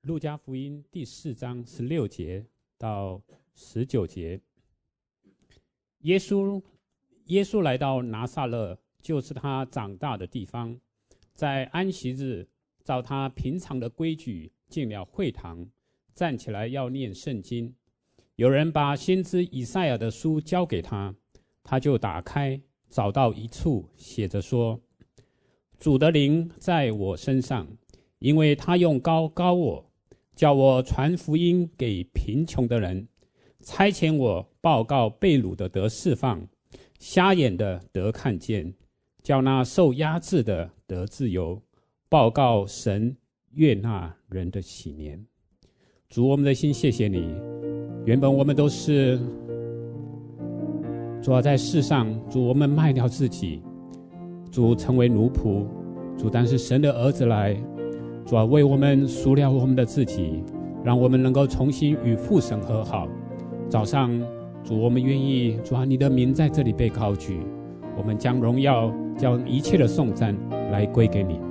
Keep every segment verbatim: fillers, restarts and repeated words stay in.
路加福音第四章十六节到十九节。耶稣耶稣来到拿撒勒，就是他长大的地方。在安息日，照他平常的规矩，进了会堂，站起来要念圣经。有人把先知以赛亚的书交给他，他就打开，找到一处写着说：主的灵在我身上，因为他用膏膏我，叫我传福音给贫穷的人，差遣我报告被掳的得释放，瞎眼的得看见，叫那受压制的得自由，报告神悦纳人的喜年。主，我们的心谢谢你。原本我们都是主啊，在世上，主我们卖掉自己，主成为奴仆，主但是神的儿子来，主啊，为我们赎了我们的自己，让我们能够重新与父神和好。早上，主，我们愿意，主啊，你的名在这里被高举，我们将荣耀，将一切的颂赞来归给你。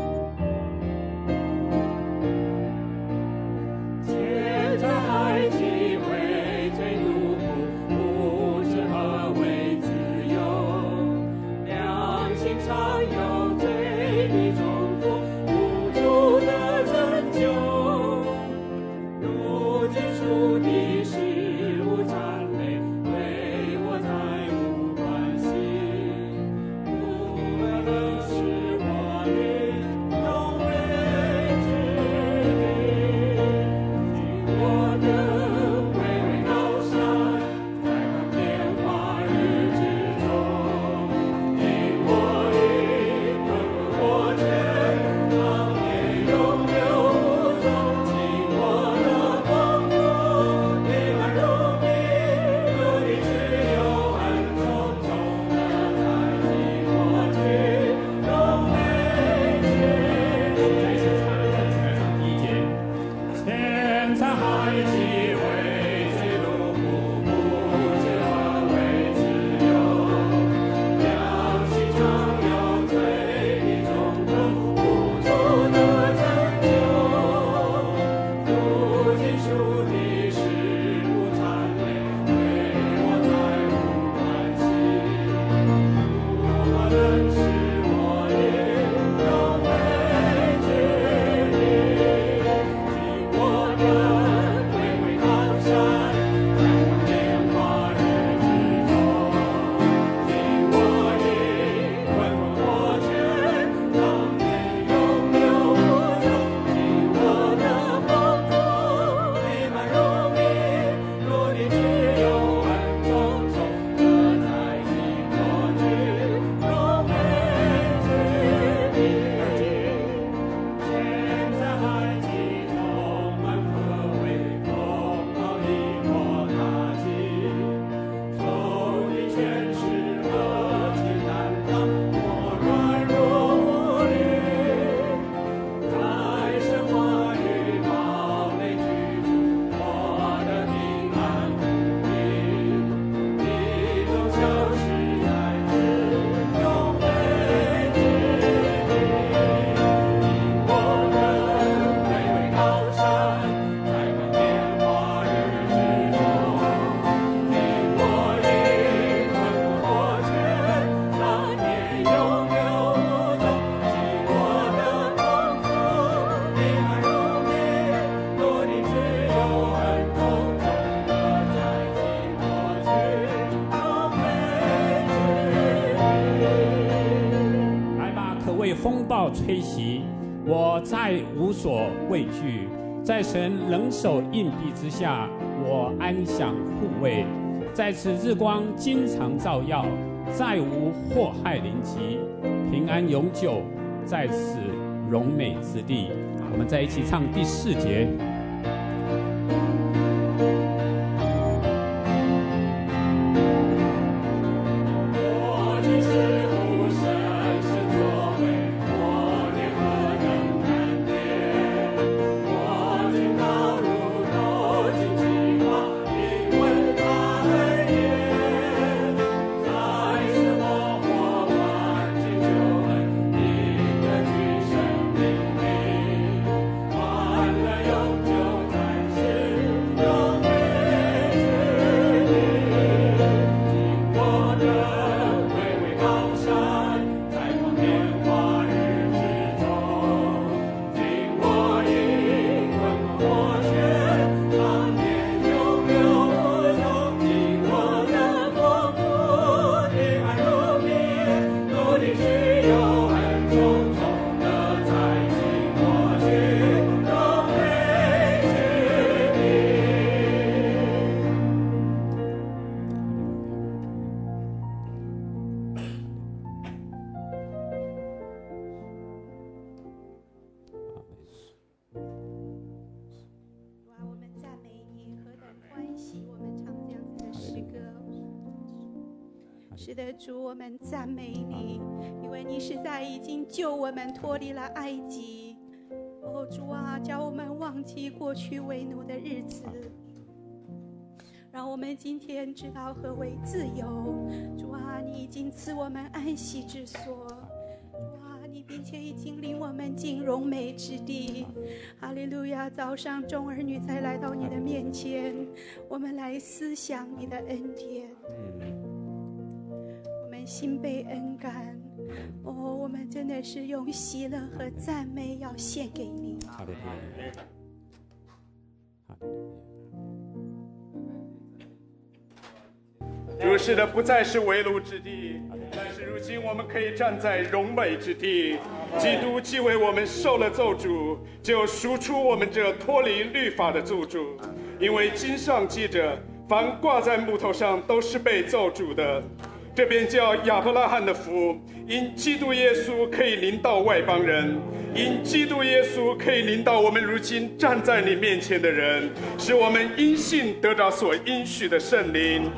吹袭，我再无所畏惧，在神冷手硬臂之下，我安享护卫。在此日光经常照耀，再无祸害临及，平安永久，在此荣美之地。我们在一起唱第四节。 有是的，主，我们赞美你，因为你实在已经救我们脱离了埃及。哦，主啊，叫我们忘记过去为奴的日子，让我们今天知道何为自由。主啊，你已经赐我们安息之所。主啊，你并且已经领我们进荣美之地。哈利路亚！早上众儿女才来到你的面前，我们来思想你的恩典。我们心被恩感。哦，我们真的是用喜乐和赞美要献给你。 好的，好的。 主，是的，不再是为奴之地，但是如今我们可以站在荣美之地。基督既为我们受了咒诅，就赎出我们这脱离律法的咒诅。因为经上记着，凡挂在木头上都是被咒诅的。这便叫亚伯拉罕的福，因基督耶稣可以临到外邦人，因基督耶稣可以临到我们如今站在你面前的人，使我们因信得着所应许的圣灵。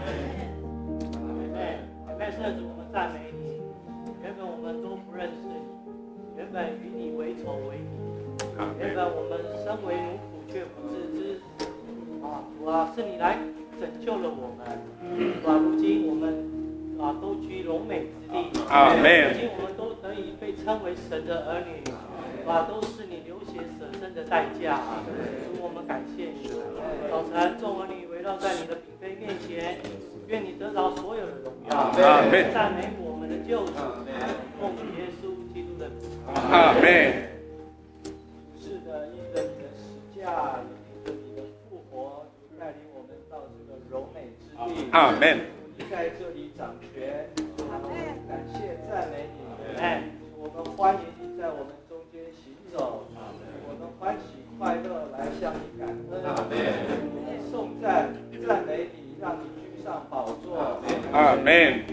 圣主，我们赞美你。原本我们都不认识你，原本与你为仇为敌，原本我们身为奴仆却不自知。啊，主啊，是你来拯救了我们。主啊，如今我们啊都居荣美之地。 阿门。 如今我们都得以被称为神的儿女。啊，都是你流血舍身的代价。主，我们感谢你。早晨，众儿女围绕在你的嫔妃面前。愿你得着所有的荣耀，赞美我们的救主，奉主耶稣基督的名。 阿门。 是的，因着你的十架，因着你的复活，带领我们到这个荣美之地。 阿门。 你在这里掌权，感谢赞美你。哎，我们欢迎你在我们中间行走，我们欢喜快乐来向你感恩。我们颂赞赞美你，让你上宝座， 阿门。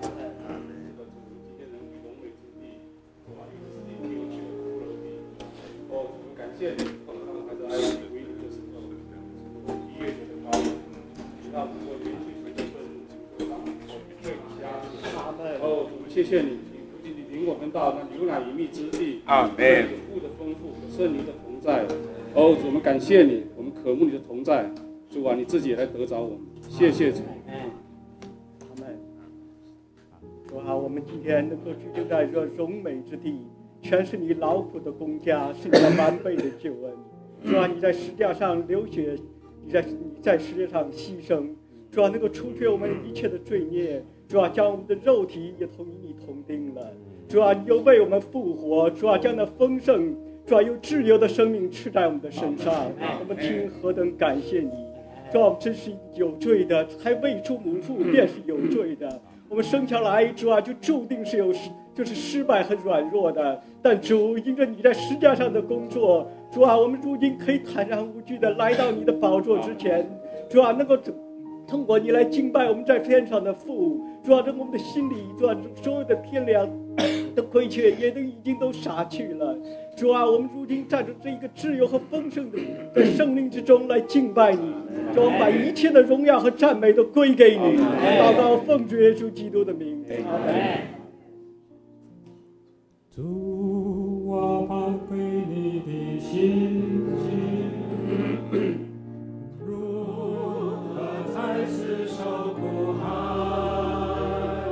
哦，我们感谢你，让孩子爱你唯一的时候，一月九的高，让我们连续传承分，让我们对家。阿门。哦，我们谢谢你，不仅你领我们到那牛奶与蜜之地， 阿门。 有父的丰富，有圣灵的同在。哦，我们感谢你，我们渴慕你的同在。主啊，你自己也来得着我们，谢谢主。 阿门。主啊，我们今天能够居住在这荣美之地，全是你劳苦的工价，是你的完备的救恩。主啊，你在十字架上流血，你在你在世界上牺牲，主啊，能够除去我们一切的罪孽，主啊，将我们的肉体也同与你同钉了。主啊，你又为我们复活，主啊，将那丰盛，主啊，有自由的生命赐在我们的身上，我们听何等感谢你。主啊，我们真是有罪的，还未出母腹便是有罪的。我们生下来，主啊，就注定是有就是失败和软弱的。但主，因着你在十字架上的工作，主啊，我们如今可以坦然无惧的来到你的宝座之前，主啊，能够通过你来敬拜我们在天上的父。主啊，让我们的心里，主啊，所有的天良的亏缺也都已经都洒去了。主啊，我们如今站在这一个自由和丰盛的在生命之中来敬拜你，主啊，把一切的荣耀和赞美都归给你。祷告奉主耶稣基督的名，阿门。 主，我宝贵你的心境，如何才是受苦害？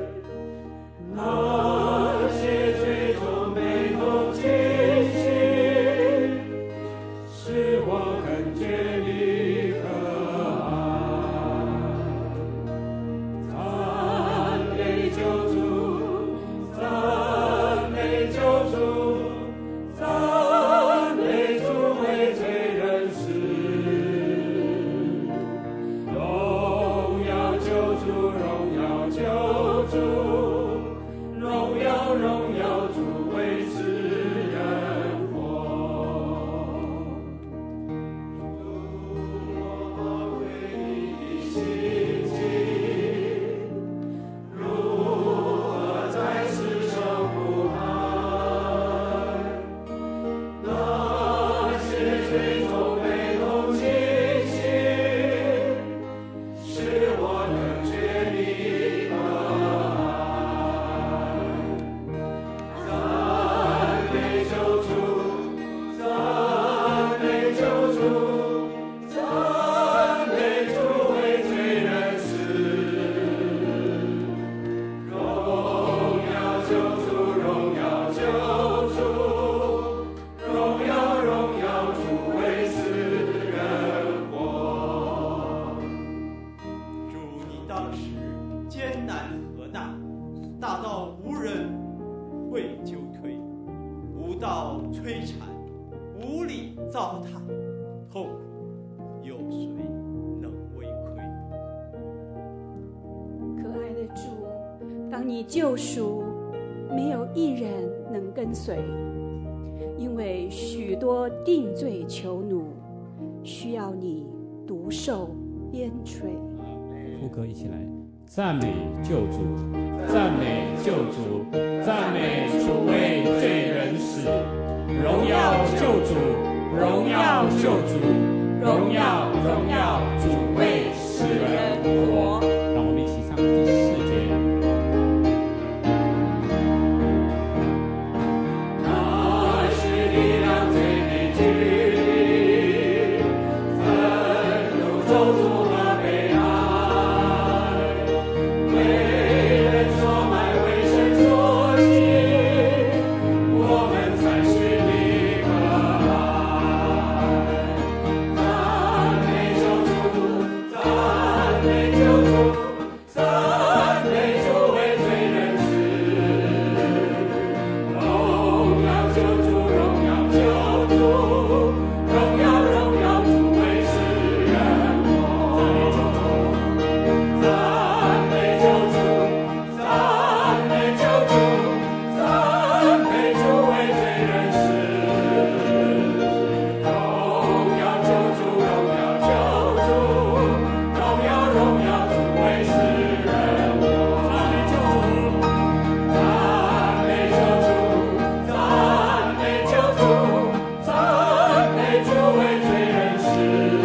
那些最终没能清醒，使我感觉你可爱。赞美救主，赞美救主，赞美糟蹋、痛苦，有谁能为亏？ 可爱的主，当你救赎，没有一人能跟随，因为许多定罪囚奴需要你独受鞭笞。 副歌一起来，赞美救主，赞美救主，赞美主为罪人死，荣耀救主，荣耀救主，荣耀荣耀主为世人活。让我们一起唱第四节。那是力量最美距离，愤怒咒诅和悲哀，为人所买，为神所弃，我们才是你可爱。赞美救主，赞美救主，赞美主为罪人死，荣耀救主，荣耀救主，荣耀荣耀主为世人活。赞美救主，赞美救主，赞美主为罪人死，荣耀救主，荣耀救主，荣耀荣耀主为世人活。赞美救主，赞美救主，赞美主为罪人死，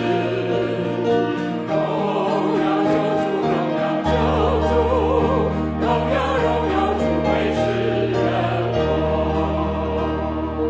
荣耀救主，荣耀救主，荣耀荣耀主为世人活。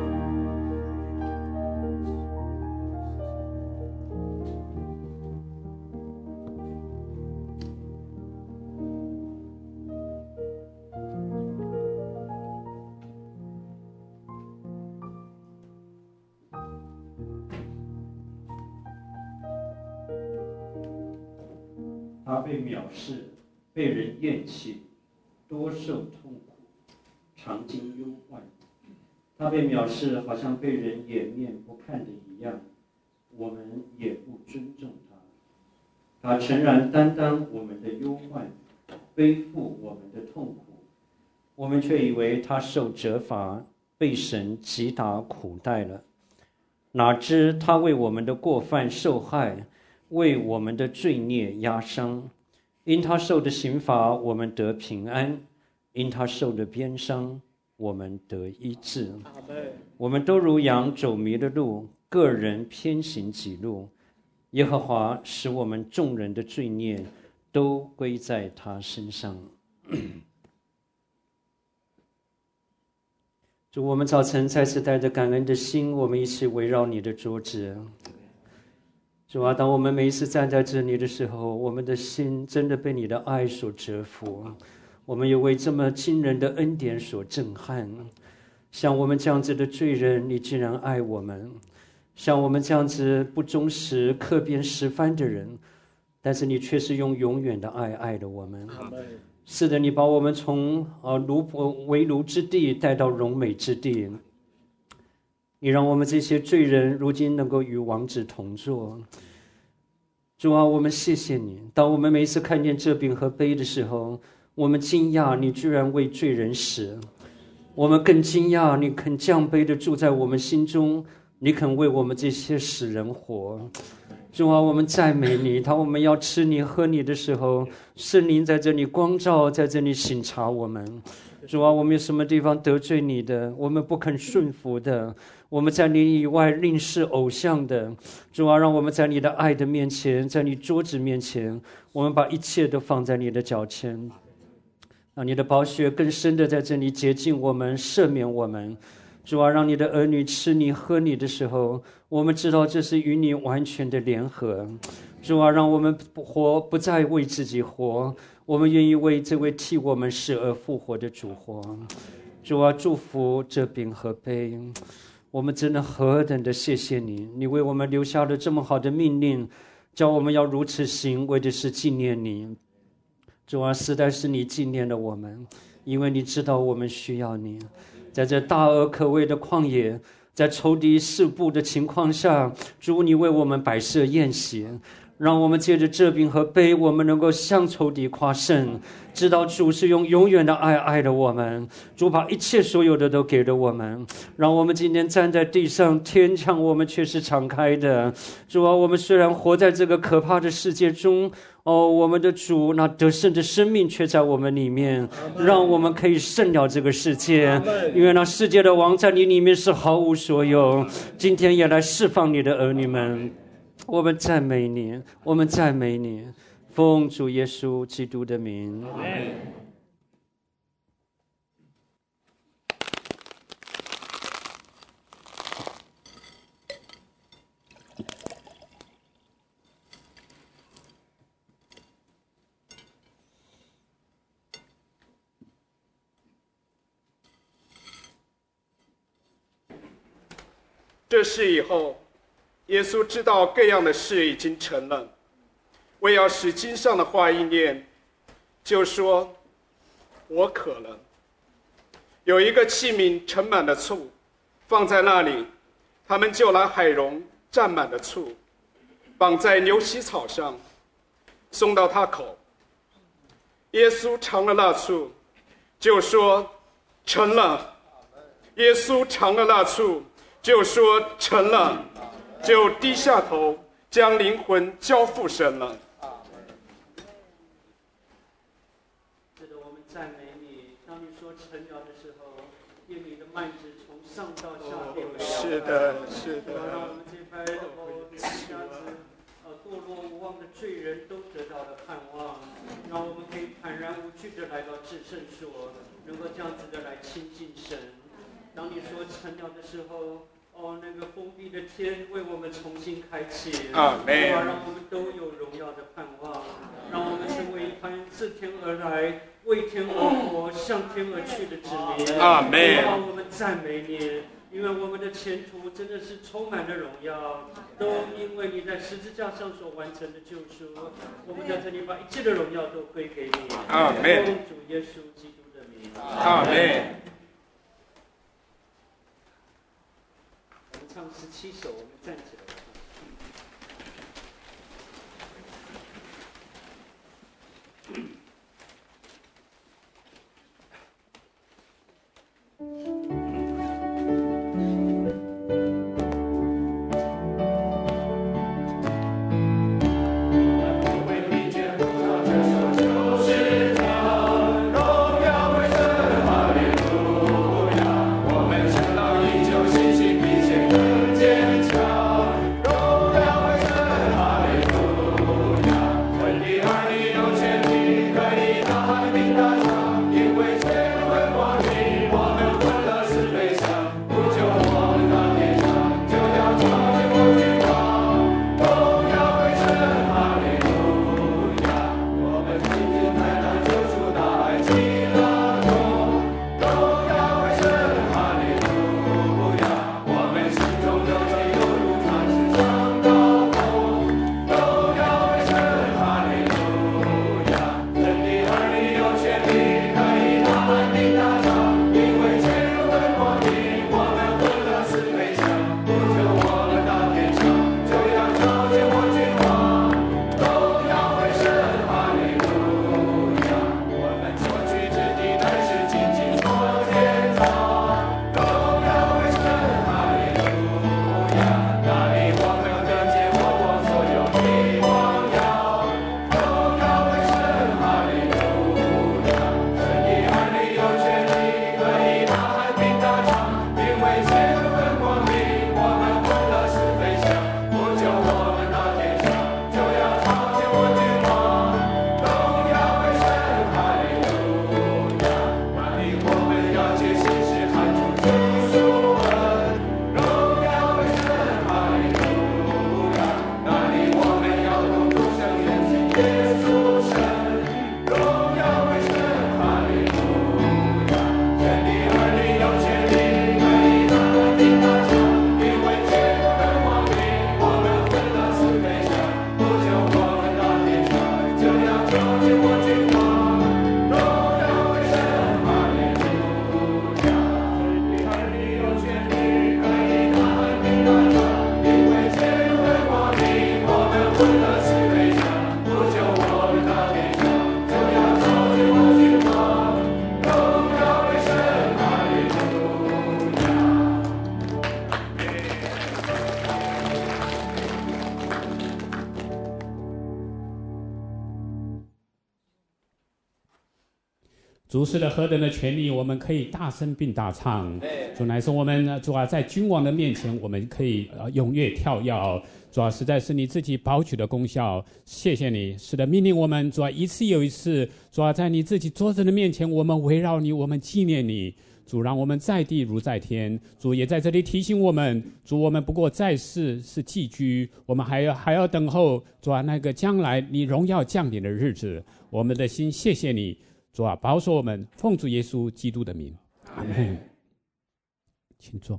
他被藐视，被人厌弃，多受痛苦，常经忧患。他被藐视，好像被人掩面不看的一样，我们也不尊重他。他诚然担当我们的忧患，背负我们的痛苦，我们却以为他受责罚，被神击打苦待了。哪知他为我们的过犯受害，为我们的罪孽压伤。因他受的刑罚，我们得平安；因他受的鞭伤，我们得医治。我们都如羊走迷了路，个人偏行己路。耶和华使我们众人的罪孽都归在他身上。主，我们早晨再次带着感恩的心，我们一起围绕你的桌子。主啊，当我们每一次站在这里的时候，我们的心真的被你的爱所折服，我们也为这么惊人的恩典所震撼。像我们这样子的罪人，你竟然爱我们；像我们这样子不忠实、刻边十番的人，但是你却是用永远的爱爱了我们。是的，你把我们从呃奴仆为奴之地带到荣美之地，你让我们这些罪人如今能够与王子同坐。主啊，我们谢谢你。当我们每一次看见这饼和杯的时候，我们惊讶你居然为罪人死，我们更惊讶你肯降卑的住在我们心中，你肯为我们这些死人活。主啊，我们赞美你。当我们要吃你喝你的时候，圣灵在这里光照，在这里省察我们。主啊，我们有什么地方得罪你的，我们不肯顺服的，我们在你以外另是偶像的，主啊，让我们在你的爱的面前，在你桌子面前，我们把一切都放在你的脚前，让你的宝血更深的在这里洁净我们，赦免我们。主啊，让你的儿女吃你喝你的时候，我们知道这是与你完全的联合。主啊，让我们活不再为自己活，我们愿意为这位替我们死而复活的主活。主啊，祝福这饼和杯，我们真的何等的谢谢你，你为我们留下了这么好的命令，叫我们要如此行，为的是纪念你。主啊，实在是你纪念了我们，因为你知道我们需要你。在这大而可畏的旷野， 在仇敌四布的情况下，主你为我们摆设宴席，让我们借着这饼和杯，我们能够向仇敌夸胜，知道主是用永远的爱爱了我们。主把一切所有的都给了我们，让我们今天站在地上，天墙我们却是敞开的。主啊，我们虽然活在这个可怕的世界中，哦，我们的主那得胜的生命却在我们里面，让我们可以胜了这个世界，因为那世界的王在你里面是毫无所有。今天也来释放你的儿女们，我们赞美你，我们赞美你，奉主耶稣基督的名。 这事以后，耶稣知道各样的事已经成了，为要使经上的话应验，就说：“我渴了。”有一个器皿盛满了醋，放在那里，他们就拿海蓉蘸满了醋，绑在牛膝草上，送到他口。耶稣尝了那醋，就说：“成了。”耶稣尝了那醋，就说成了，就低下头，将灵魂交付神了。 是的，我们赞美你。当你说成了的时候，愿你的幔子从上到下变为是的，是的。 让我们这班哦，这样子呃堕落无望的罪人都得到了盼望，让我们可以坦然无惧的来到至圣所，能够这样子的来亲近神。当你说成了的时候，哦，那个封闭的天为我们重新开启， 阿门。 让我们都有荣耀的盼望，让我们成为一班自天而来、为天而活、向天而去的子民。 阿门。 让我们赞美你，因为我们的前途真的是充满了荣耀，都因为你在十字架上所完成的救赎。我们在这里把一切的荣耀都归给你。 阿门。 奉主耶稣基督的名。 阿门。 唱十七首，我们站起来。 我们成了依旧信心并且更坚强。 主是的何等的权利，我们可以大声并大唱。主乃是我们主啊，在君王的面前，我们可以呃踊跃跳跃。主啊，实在是你自己保举的功效，谢谢你。是的，命令我们主啊，一次又一次，主啊，在你自己桌子的面前，我们围绕你，我们纪念你。主让我们在地如在天，主也在这里提醒我们，主我们不过在世是寄居，我们还要还要等候主啊那个将来你荣耀降临的日子。我们的心谢谢你，主啊，保守我们，奉主耶稣基督的名，阿们。请坐。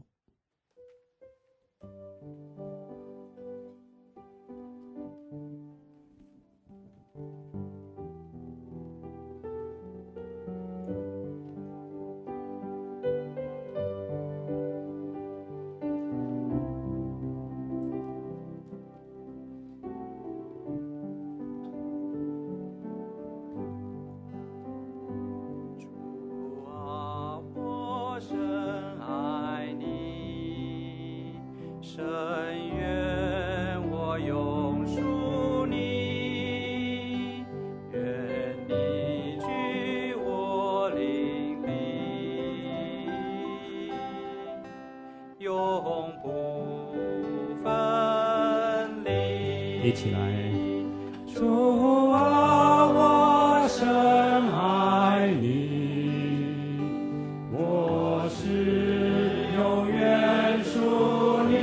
一起来，主啊，我深爱你，我是永远属你，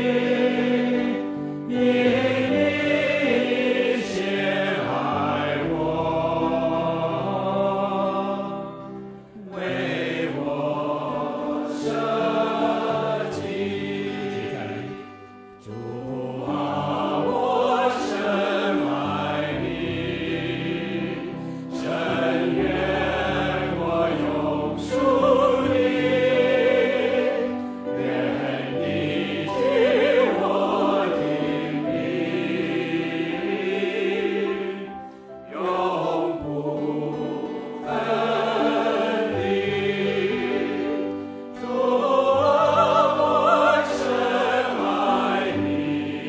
因你先爱我，为我舍己。主啊，我深爱你，深愿我永属你，愿你听我听你，永不分离。主啊，我深爱你。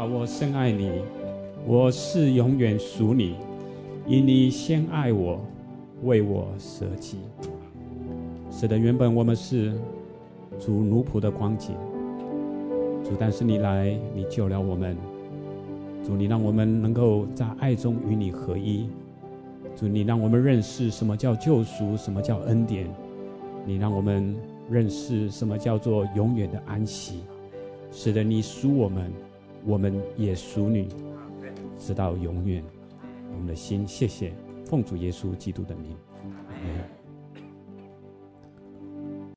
啊，我深爱你，我是永远属你，因你先爱我，为我舍己。是的，原本我们是主奴仆的光景，主，但是你来，你救了我们。主，你让我们能够在爱中与你合一。主，你让我们认识什么叫救赎，什么叫恩典。你让我们认识什么叫做永远的安息。是的，你属我们，我们也属你，直到永远。我们的心，谢谢，奉主耶稣基督的名，阿们。